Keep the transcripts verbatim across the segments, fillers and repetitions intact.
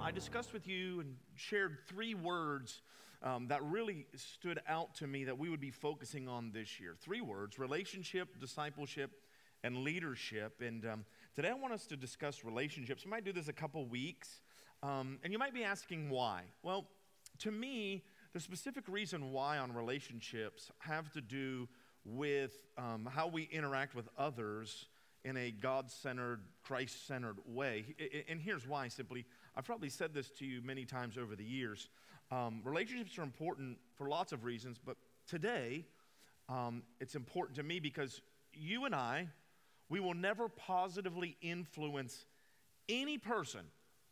I discussed with you and shared three words um, that really stood out to me that we would be focusing on this year. Three words: relationship, discipleship, and leadership. And um, today I want us to discuss relationships. We might do this a couple weeks, um, and you might be asking why. Well, to me, the specific reason why on relationships have to do with um, how we interact with others in a God-centered, Christ-centered way. And here's why, simply. I've probably said this to you many times over the years. Um, relationships are important for lots of reasons, but today, um, it's important to me because you and I, we will never positively influence any person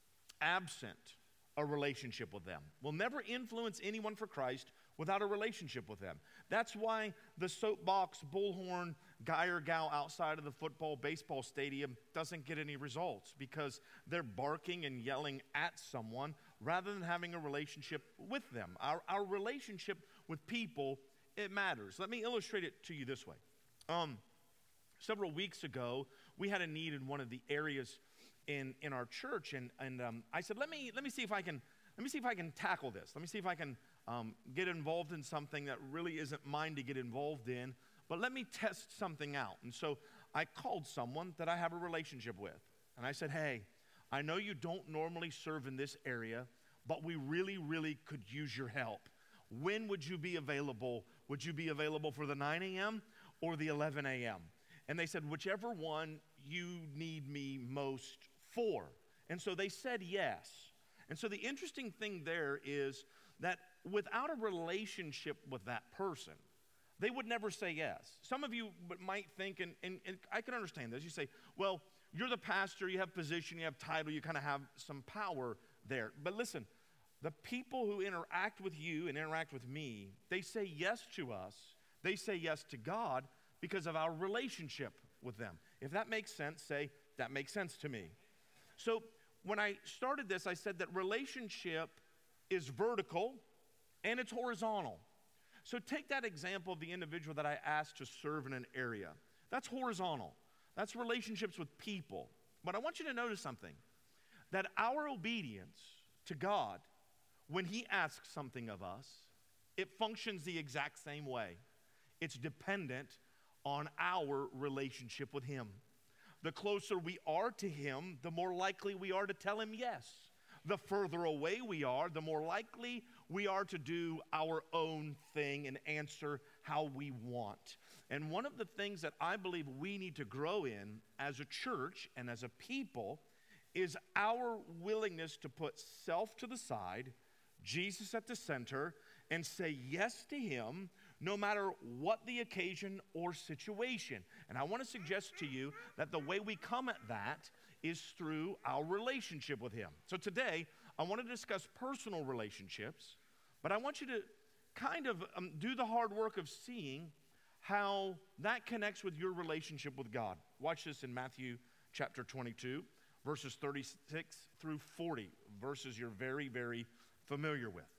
absent a relationship with them. We'll never influence anyone for Christ without a relationship with them. That's why the soapbox, bullhorn, guy or gal outside of the football, baseball stadium doesn't get any results, because they're barking and yelling at someone rather than having a relationship with them. Our, our relationship with people, it matters. Let me illustrate it to you this way. Um, several weeks ago, we had a need in one of the areas in, in our church, and, and um, I said, let me, let me see if I can, let me see if I can tackle this. Let me see if I can um, get involved in something that really isn't mine to get involved in. But let me test something out. And so I called someone that I have a relationship with. And I said, hey, I know you don't normally serve in this area, but we really, really could use your help. When would you be available? Would you be available for the nine a.m. or the eleven a.m.? And they said, whichever one you need me most for. And so they said yes. And so the interesting thing there is that without a relationship with that person, they would never say yes. Some of you might think, and, and, and I can understand this, you say, well, you're the pastor, you have position, you have title, you kind of have some power there. But listen, the people who interact with you and interact with me, they say yes to us, they say yes to God because of our relationship with them. If that makes sense, say, that makes sense to me. So when I started this, I said that relationship is vertical and it's horizontal. So take that example of the individual that I asked to serve in an area. That's horizontal. That's relationships with people. But I want you to notice something, that our obedience to God, when He asks something of us, it functions the exact same way. It's dependent on our relationship with Him. The closer we are to Him, the more likely we are to tell Him yes. The further away we are, the more likely we are to do our own thing and answer how we want. And one of the things that I believe we need to grow in as a church and as a people is our willingness to put self to the side, Jesus at the center, and say yes to Him no matter what the occasion or situation. And I want to suggest to you that the way we come at that is through our relationship with Him. So today, I want to discuss personal relationships, but I want you to kind of um, do the hard work of seeing how that connects with your relationship with God. Watch this in Matthew chapter twenty-two, verses thirty-six through forty, verses you're very, very familiar with.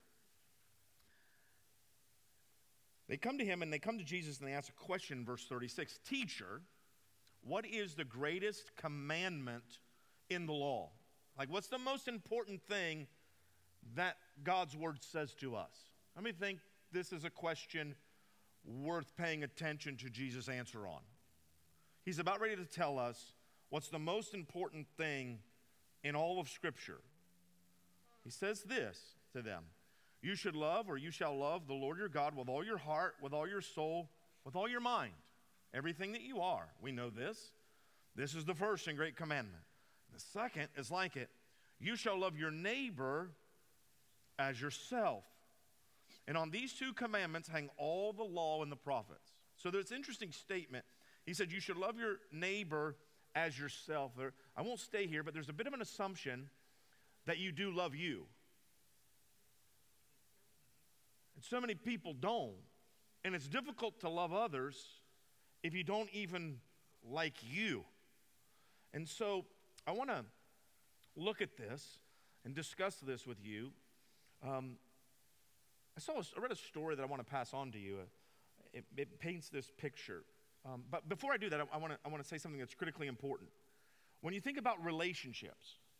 They come to Him and they come to Jesus and they ask a question, verse thirty-six. Teacher, what is the greatest commandment in the law? Like, what's the most important thing that God's word says to us? Let me think this is a question worth paying attention to Jesus' answer on. He's about ready to tell us what's the most important thing in all of Scripture. He says this to them. You should love, or you shall love, the Lord your God with all your heart, with all your soul, with all your mind. Everything that you are. We know this. This is the first and great commandment. The second is like it. You shall love your neighbor as yourself. And on these two commandments hang all the law and the prophets. So there's an interesting statement. He said you should love your neighbor as yourself. There, I won't stay here, but there's a bit of an assumption that you do love you. And so many people don't. And it's difficult to love others if you don't even like you. And so I want to look at this and discuss this with you. Um, I saw, a, I read a story that I want to pass on to you. It, it paints this picture. Um, but before I do that, I, I want to I want to say something that's critically important. When you think about relationships,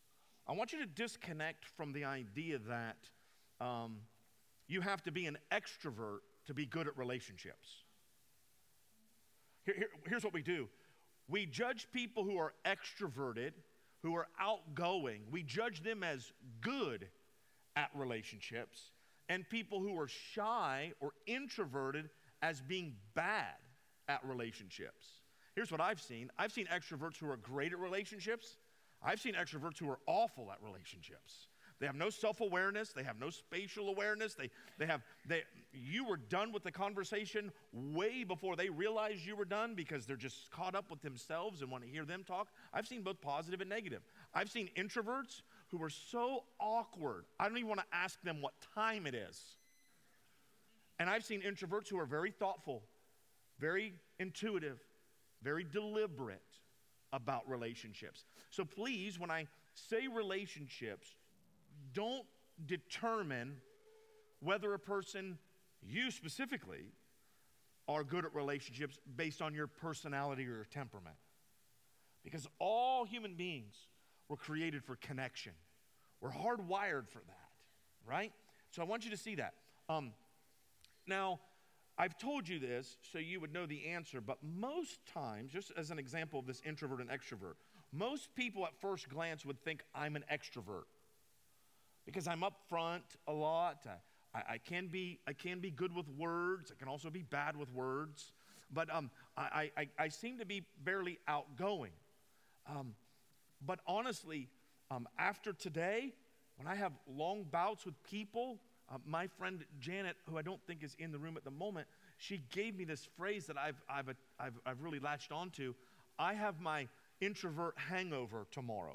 I want you to disconnect from the idea that um, you have to be an extrovert to be good at relationships. Here, here, here's what we do. We judge people who are extroverted, who are outgoing. We judge them as good at relationships, and people who are shy or introverted as being bad at relationships. Here's what I've seen. I've seen extroverts who are great at relationships. I've seen extroverts who are awful at relationships. They have no self-awareness. They have no spatial awareness. They, they have, they, you were done with the conversation way before they realized you were done because they're just caught up with themselves and want to hear them talk. I've seen both positive and negative. I've seen introverts who are so awkward, I don't even want to ask them what time it is. And I've seen introverts who are very thoughtful, very intuitive, very deliberate about relationships. So please, when I say relationships, don't determine whether a person, you specifically, are good at relationships based on your personality or your temperament. Because all human beings were created for connection. We're hardwired for that, right? So I want you to see that. Um, now, I've told you this so you would know the answer, but most times, just as an example of this introvert and extrovert, most people at first glance would think I'm an extrovert because I'm up front a lot. I, I, I can be I can be good with words. I can also be bad with words, but um, I, I, I seem to be barely outgoing. Um, but honestly, um, after today, when I have long bouts with people, Uh, my friend Janet, who I don't think is in the room at the moment, she gave me this phrase that I've, I've, I've, I've really latched onto. I have my introvert hangover tomorrow.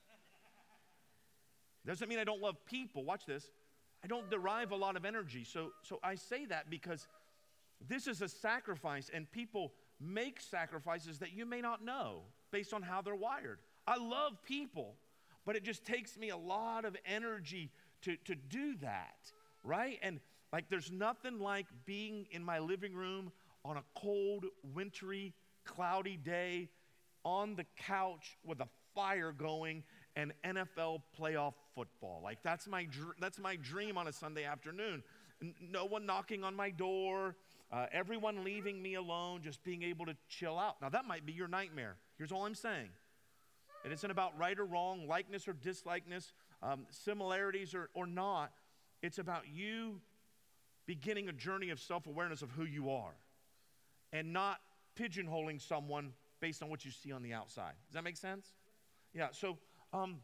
Doesn't mean I don't love people. Watch this. I don't derive a lot of energy. So, so I say that because this is a sacrifice, and people make sacrifices that you may not know based on how they're wired. I love people, but it just takes me a lot of energy to, to do that. Right? And like there's nothing like being in my living room on a cold, wintry, cloudy day on the couch with a fire going and N F L playoff football. Like that's my dr- that's my dream on a Sunday afternoon. N- no one knocking on my door, uh, everyone leaving me alone, just being able to chill out. Now that might be your nightmare. Here's all I'm saying. It isn't about right or wrong, likeness or dislikeness, um, similarities or, or not. It's about you beginning a journey of self-awareness of who you are and not pigeonholing someone based on what you see on the outside. Does that make sense? Yeah, so um,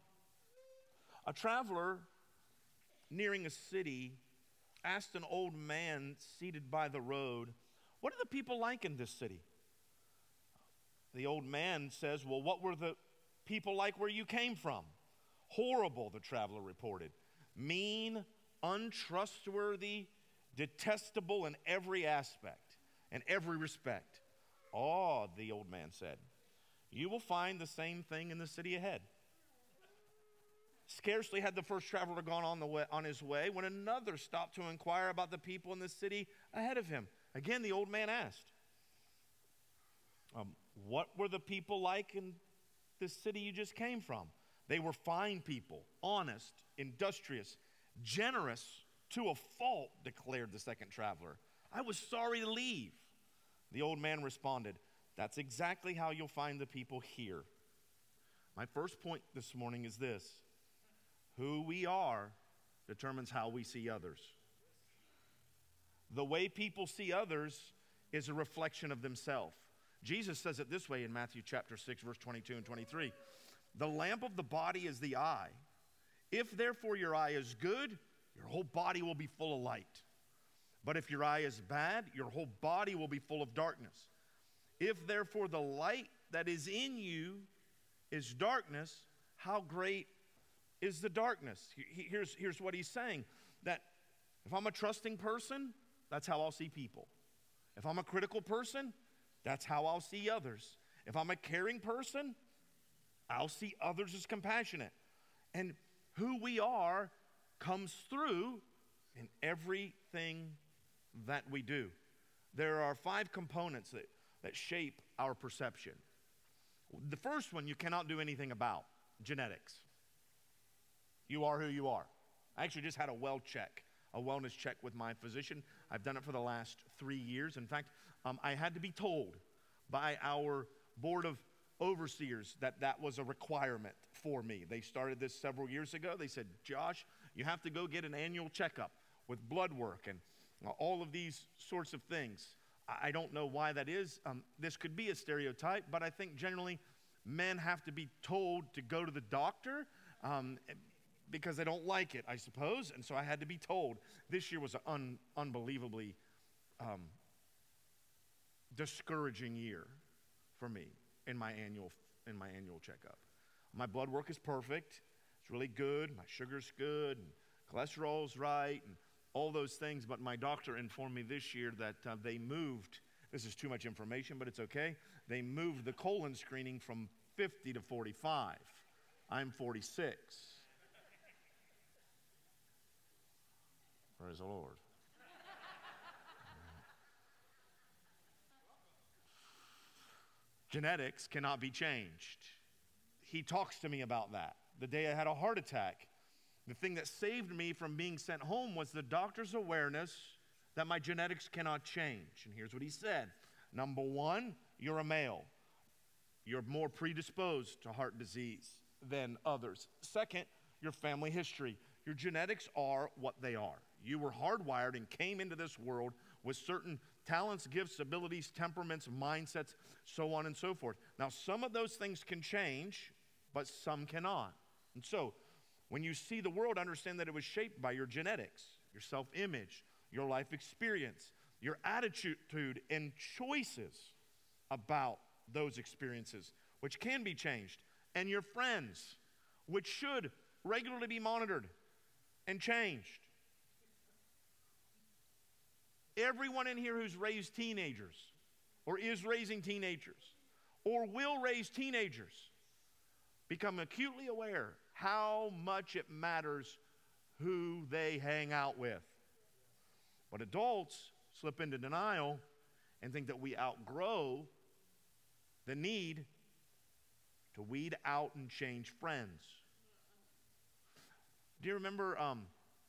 a traveler nearing a city asked an old man seated by the road, "What are the people like in this city?" The old man says, "Well, what were the people like where you came from?" "Horrible," the traveler reported. "Mean, untrustworthy, detestable in every aspect and every respect." "Oh," the old man said, "you will find the same thing in the city ahead." Scarcely had the first traveler gone on, the way, on his way when another stopped to inquire about the people in the city ahead of him. Again, the old man asked, um, "What were the people like in the city you just came from?" "They were fine people, honest, industrious, generous to a fault," declared the second traveler. "I was sorry to leave." The old man responded, "That's exactly how you'll find the people here." My first point this morning is this: who we are determines how we see others. The way people see others is a reflection of themselves. Jesus says it this way in Matthew chapter six, verse twenty-two and twenty-three. "The lamp of the body is the eye. If therefore your eye is good, your whole body will be full of light. But if your eye is bad, your whole body will be full of darkness. If therefore the light that is in you is darkness, how great is the darkness?" Here's, here's what he's saying, that if I'm a trusting person, that's how I'll see people. If I'm a critical person, that's how I'll see others. If I'm a caring person, I'll see others as compassionate. And who we are comes through in everything that we do. There are five components that, that shape our perception. The first one you cannot do anything about: genetics. You are who you are. I actually just had a well check, a wellness check with my physician. I've done it for the last three years. In fact, um, I had to be told by our board of overseers that that was a requirement for me. They started this several years ago. They said, Josh, you have to go get an annual checkup with blood work and all of these sorts of things. I don't know why that is. Um, this could be a stereotype, but I think generally men have to be told to go to the doctor um, because they don't like it, I suppose. And so I had to be told. This year was an un- unbelievably um, discouraging year for me in my annual in my annual checkup. My blood work is perfect. It's really good. My sugar's good. And cholesterol's right. And all those things. But my doctor informed me this year that uh, they moved. This is too much information, but it's okay. They moved the colon screening from fifty to forty-five. I'm forty-six. Praise the Lord. Genetics cannot be changed. He talks to me about that. The day I had a heart attack, the thing that saved me from being sent home was the doctor's awareness that my genetics cannot change. And here's what he said. Number one, you're a male. You're more predisposed to heart disease than others. Second, your family history. Your genetics are what they are. You were hardwired and came into this world with certain talents, gifts, abilities, temperaments, mindsets, so on and so forth. Now, some of those things can change, but some cannot. And so, when you see the world, understand that it was shaped by your genetics, your self-image, your life experience, your attitude and choices about those experiences, which can be changed, and your friends, which should regularly be monitored and changed. Everyone in here who's raised teenagers, or is raising teenagers, or will raise teenagers, become acutely aware how much it matters who they hang out with. But adults slip into denial and think that we outgrow the need to weed out and change friends. Do you remember um,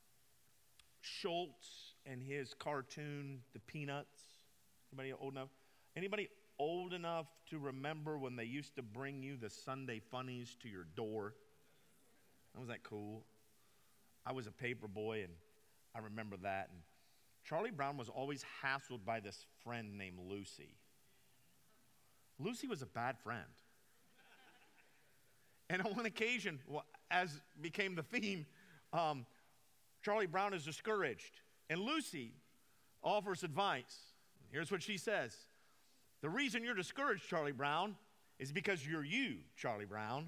Schultz and his cartoon, The Peanuts? Anybody old enough? Anybody old enough to remember when they used to bring you the Sunday funnies to your door? Was that cool? I was a paper boy, and I remember that. And Charlie Brown was always hassled by this friend named Lucy. Lucy was a bad friend. And on one occasion, well, as became the theme, um, Charlie Brown is discouraged. And Lucy offers advice. Here's what she says. The reason you're discouraged, Charlie Brown, is because you're you, Charlie Brown.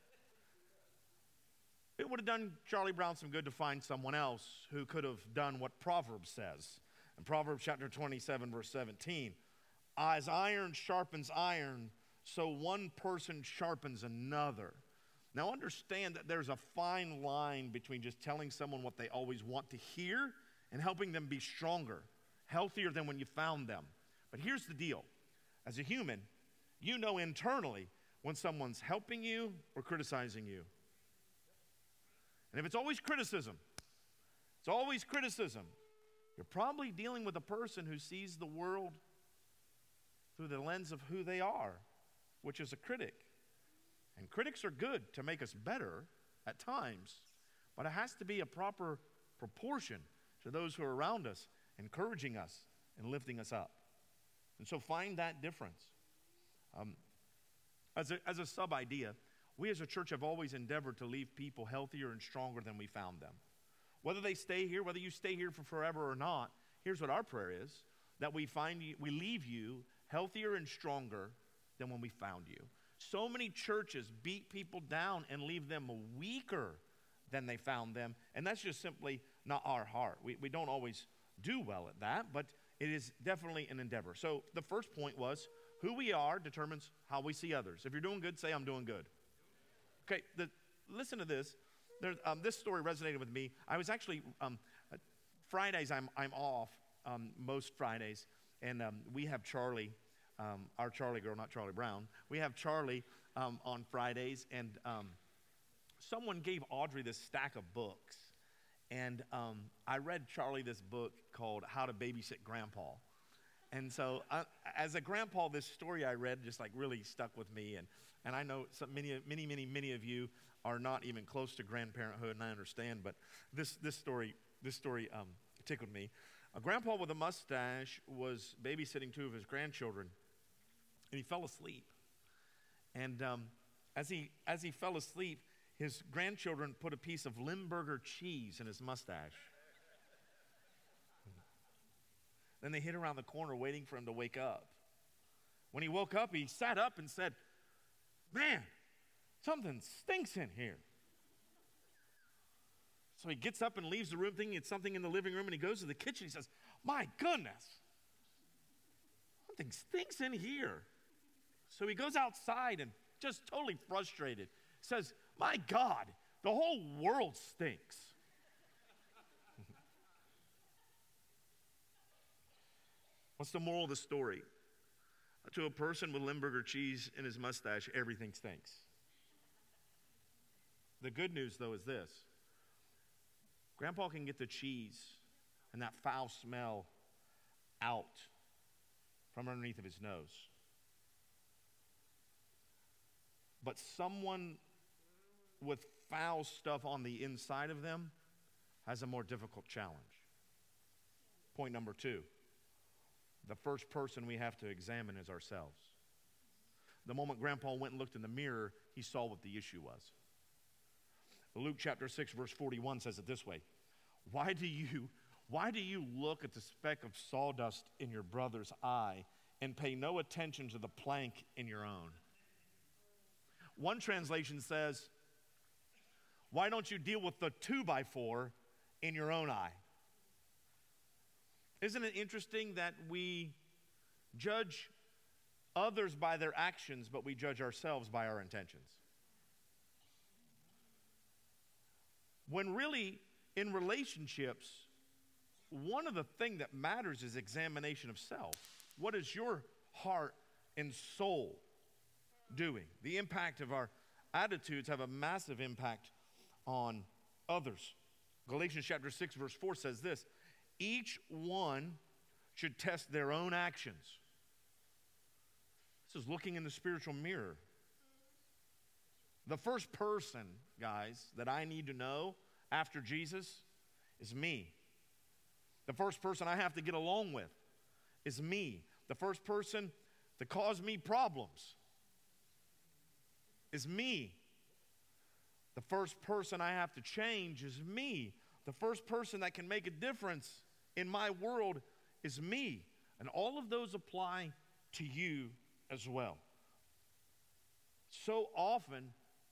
It would have done Charlie Brown some good to find someone else who could have done what Proverbs says. In Proverbs chapter twenty-seven, verse seventeen, as iron sharpens iron, so one person sharpens another. Now understand that there's a fine line between just telling someone what they always want to hear and helping them be stronger, healthier than when you found them. But here's the deal. As a human, you know internally when someone's helping you or criticizing you. And if it's always criticism, it's always criticism, you're probably dealing with a person who sees the world through the lens of who they are, which is a critic. And critics are good to make us better at times, but it has to be a proper proportion to those who are around us, encouraging us and lifting us up. And so find that difference. Um, as a, as a sub-idea, we as a church have always endeavored to leave people healthier and stronger than we found them. Whether they stay here, whether you stay here for forever or not, here's what our prayer is, that we find you, we leave you healthier and stronger than when we found you. So many churches beat people down and leave them weaker than they found them, and that's just simply not our heart. We, we don't always do well at that, but it is definitely an endeavor. So the first point was, who we are determines how we see others. If you're doing good, say, I'm doing good. Okay, the, listen to this. There, um, this story resonated with me. I was actually, um, uh, Fridays I'm, I'm off, um, most Fridays, and um, we have Charlie, um, our Charlie girl, not Charlie Brown. We have Charlie um, on Fridays, and um, someone gave Audrey this stack of books. And um, I read Charlie this book called How to Babysit Grandpa. And so I, as a grandpa, this story I read just like really stuck with me. And, and I know some, many, many, many, many of you are not even close to grandparenthood, and I understand. But this, this story, this story um, tickled me. A grandpa with a mustache was babysitting two of his grandchildren, and he fell asleep. And um, as he as he fell asleep, his grandchildren put a piece of Limburger cheese in his mustache. Then they hid around the corner waiting for him to wake up. When he woke up, he sat up and said, "Man, something stinks in here." So he gets up and leaves the room thinking it's something in the living room, and he goes to the kitchen. He says, "My goodness, something stinks in here." So he goes outside and just totally frustrated says, "My God, the whole world stinks." What's the moral of the story? To a person with Limburger cheese in his mustache, everything stinks. The good news, though, is this. Grandpa can get the cheese and that foul smell out from underneath of his nose. But someone with foul stuff on the inside of them has a more difficult challenge. Point number two. The first person we have to examine is ourselves. The moment Grandpa went and looked in the mirror, he saw what the issue was. Luke chapter six, verse forty-one says it this way. Why do you, why do you look at the speck of sawdust in your brother's eye and pay no attention to the plank in your own? One translation says, why don't you deal with the two by four in your own eye? Isn't it interesting that we judge others by their actions, but we judge ourselves by our intentions? When really, in relationships, one of the things that matters is examination of self. What is your heart and soul doing? The impact of our attitudes have a massive impact on others. Galatians chapter six, verse four says this. Each one should test their own actions. This is looking in the spiritual mirror. The first person, guys, that I need to know after Jesus is me. The first person I have to get along with is me. The first person to cause me problems is me. The first person I have to change is me. The first person that can make a difference in my world is me. And all of those apply to you as well. So often,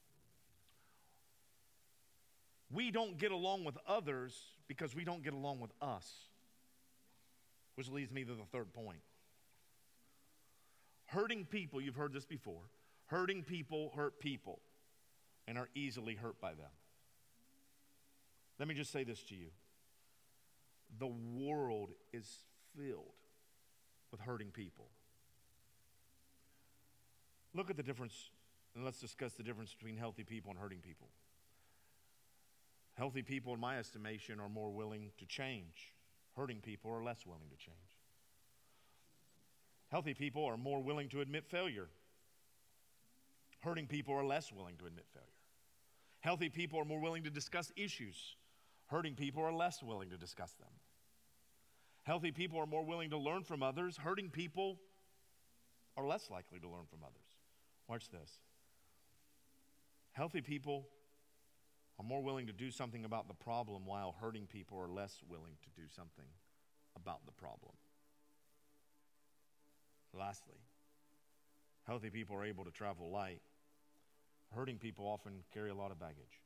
we don't get along with others because we don't get along with us. Which leads me to the third point. Hurting people, you've heard this before. Hurting people hurt people and are easily hurt by them. Let me just say this to you. The world is filled with hurting people. Look at the difference, and let's discuss the difference between healthy people and hurting people. Healthy people, in my estimation, are more willing to change. Hurting people are less willing to change. Healthy people are more willing to admit failure. Hurting people are less willing to admit failure. Healthy people are more willing to discuss issues. Hurting people are less willing to discuss them. Healthy people are more willing to learn from others. Hurting people are less likely to learn from others. Watch this. Healthy people are more willing to do something about the problem, while hurting people are less willing to do something about the problem. Lastly, healthy people are able to travel light. Hurting people often carry a lot of baggage.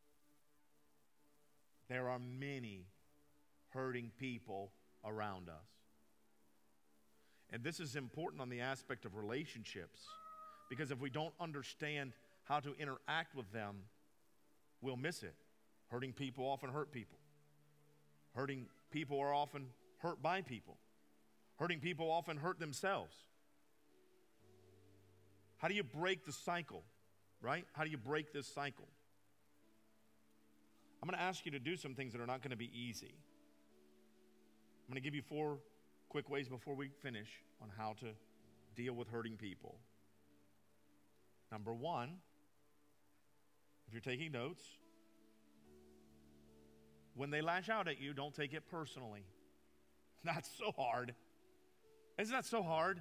There are many hurting people around us. And this is important on the aspect of relationships, because if we don't understand how to interact with them, we'll miss it. Hurting people often hurt people. Hurting people are often hurt by people. Hurting people often hurt themselves. How do you break the cycle, right? How do you break this cycle? I'm going to ask you to do some things that are not going to be easy. I'm going to give you four quick ways before we finish on how to deal with hurting people. Number one, if you're taking notes, when they lash out at you, don't take it personally. That's so hard. Isn't that so hard?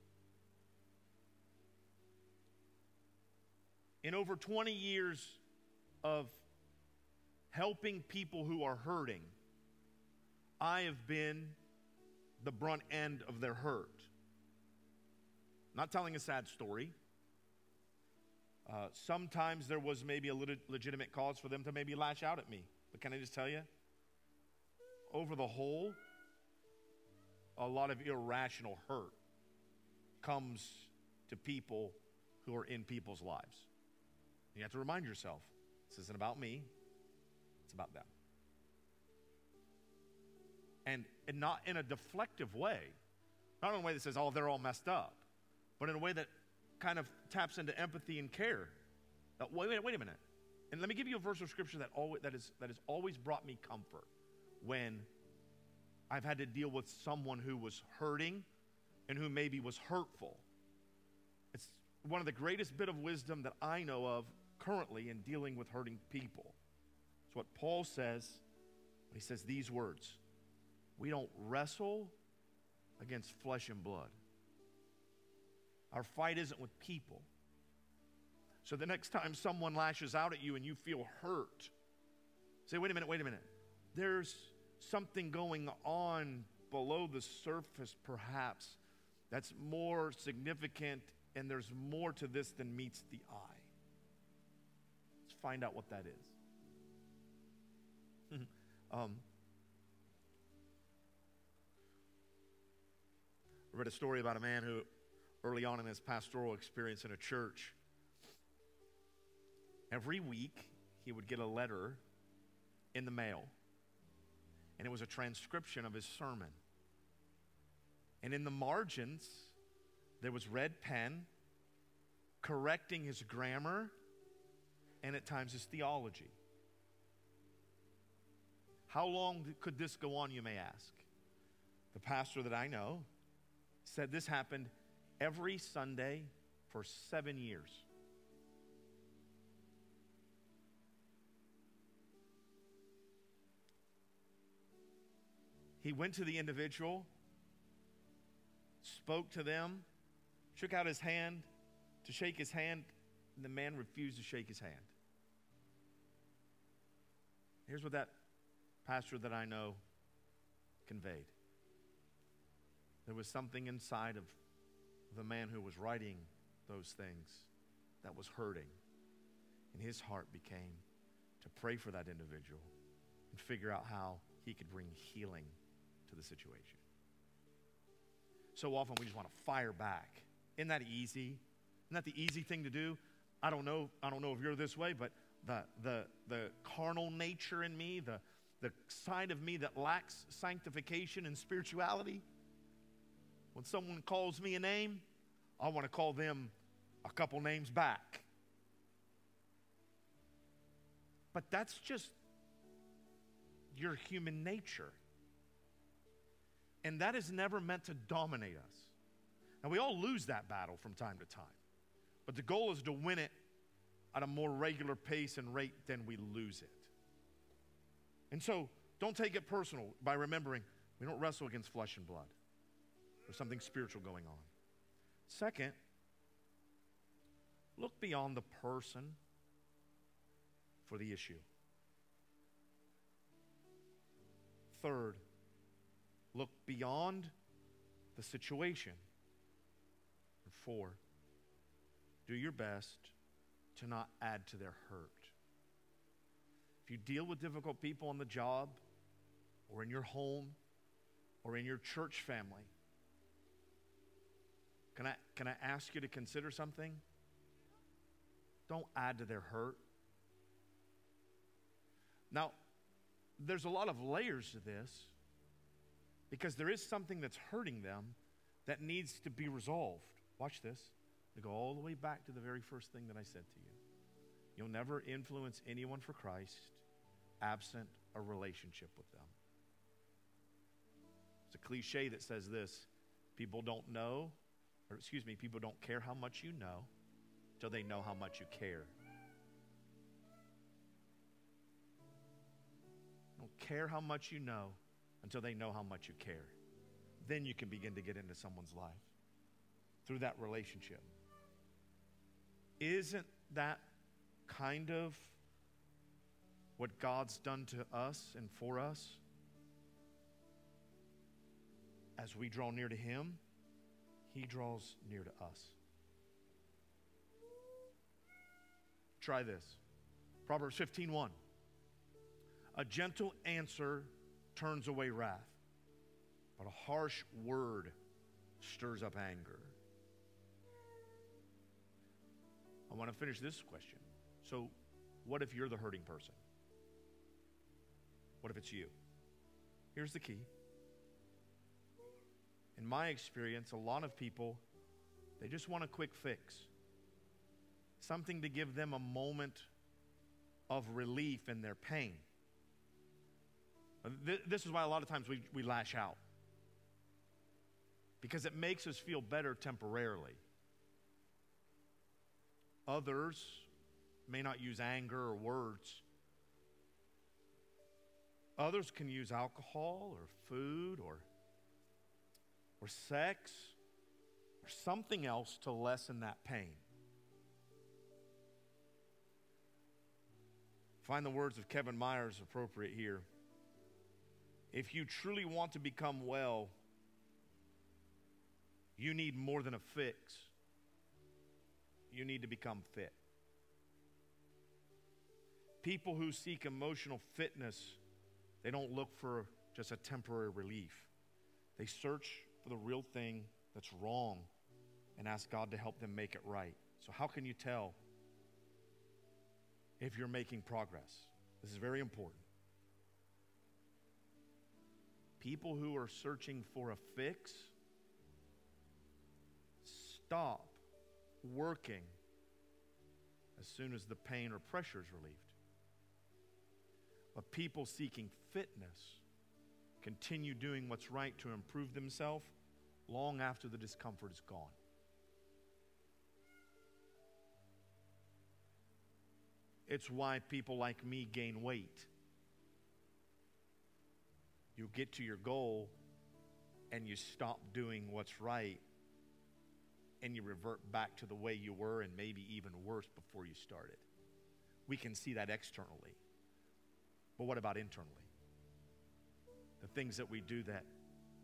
In over twenty years of helping people who are hurting, I have been the brunt end of their hurt. Not telling a sad story. Uh, sometimes there was maybe a little legitimate cause for them to maybe lash out at me. But can I just tell you, over the whole, a lot of irrational hurt comes to people who are in people's lives. You have to remind yourself, this isn't about me, it's about them. And, and not in a deflective way, not in a way that says, oh, they're all messed up, but in a way that kind of taps into empathy and care. Now, wait, wait, wait a minute. And let me give you a verse of scripture that always, that, is, that has always brought me comfort when I've had to deal with someone who was hurting and who maybe was hurtful. It's one of the greatest bit of wisdom that I know of currently in dealing with hurting people. It's what Paul says when he says these words: we don't wrestle against flesh and blood. Our fight isn't with people. So the next time someone lashes out at you and you feel hurt, say, wait a minute, wait a minute. There's something going on below the surface, perhaps, that's more significant, and there's more to this than meets the eye. Let's find out what that is. um, I read a story about a man who, early on in his pastoral experience in a church, every week he would get a letter in the mail, and it was a transcription of his sermon. And in the margins, there was red pen correcting his grammar and at times his theology. How long could this go on, you may ask? The pastor that I know said this happened every Sunday for seven years. He went to the individual, spoke to them, shook out his hand to shake his hand, and the man refused to shake his hand. Here's what that pastor that I know conveyed. There was something inside of the man who was writing those things that was hurting. And his heart became to pray for that individual and figure out how he could bring healing to the situation. So often we just want to fire back. Isn't that easy? Isn't that the easy thing to do? I don't know, I don't know if you're this way, but the the the carnal nature in me, the the side of me that lacks sanctification and spirituality, when someone calls me a name, I want to call them a couple names back. But that's just your human nature. And that is never meant to dominate us. And we all lose that battle from time to time. But the goal is to win it at a more regular pace and rate than we lose it. And so, don't take it personal by remembering we don't wrestle against flesh and blood. There's something spiritual going on. Second, look beyond the person for the issue. Third, look beyond the situation. And four, do your best to not add to their hurt. If you deal with difficult people on the job, or in your home, or in your church family, can I, can I ask you to consider something? Don't add to their hurt. Now, there's a lot of layers to this, because there is something that's hurting them that needs to be resolved. Watch this. To go all the way back to the very first thing that I said to you. You'll never influence anyone for Christ absent a relationship with them. It's a cliche that says this: people don't know, or excuse me, people don't care how much you know till they know how much you care. Don't care how much you know until they know how much you care. Then you can begin to get into someone's life through that relationship. Isn't that kind of what God's done to us and for us? As we draw near to Him, He draws near to us. Try this. Proverbs fifteen one. A gentle answer turns away wrath, but a harsh word stirs up anger. I want to finish this question. So, what if you're the hurting person? What if it's you? Here's the key. In my experience, a lot of people, they just want a quick fix. Something to give them a moment of relief in their pain. This is why a lot of times we, we lash out. Because it makes us feel better temporarily. Others may not use anger or words. Others can use alcohol or food or, or sex or something else to lessen that pain. Find the words of Kevin Myers appropriate here. If you truly want to become well, you need more than a fix. You need to become fit. People who seek emotional fitness, they don't look for just a temporary relief. They search for the real thing that's wrong and ask God to help them make it right. So how can you tell if you're making progress? This is very important. People who are searching for a fix, stop working as soon as the pain or pressure is relieved. But people seeking fitness continue doing what's right to improve themselves long after the discomfort is gone. It's why people like me gain weight. You get to your goal and you stop doing what's right and you revert back to the way you were and maybe even worse before you started. We can see that externally. But what about internally? The things that we do that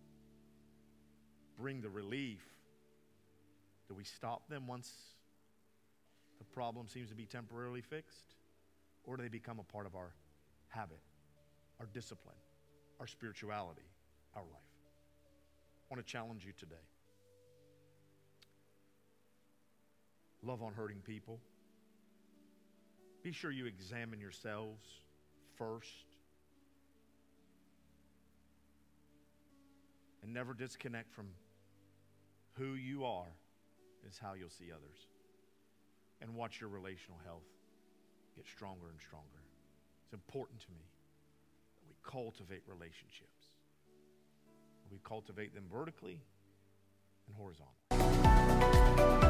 bring the relief, do we stop them once the problem seems to be temporarily fixed? Or do they become a part of our habit, our discipline, our spirituality, our life? I want to challenge you today. Love on hurting people. Be sure you examine yourselves first. And never disconnect from who you are is how you'll see others. And watch your relational health get stronger and stronger. It's important to me that we cultivate relationships. We cultivate them vertically and horizontally.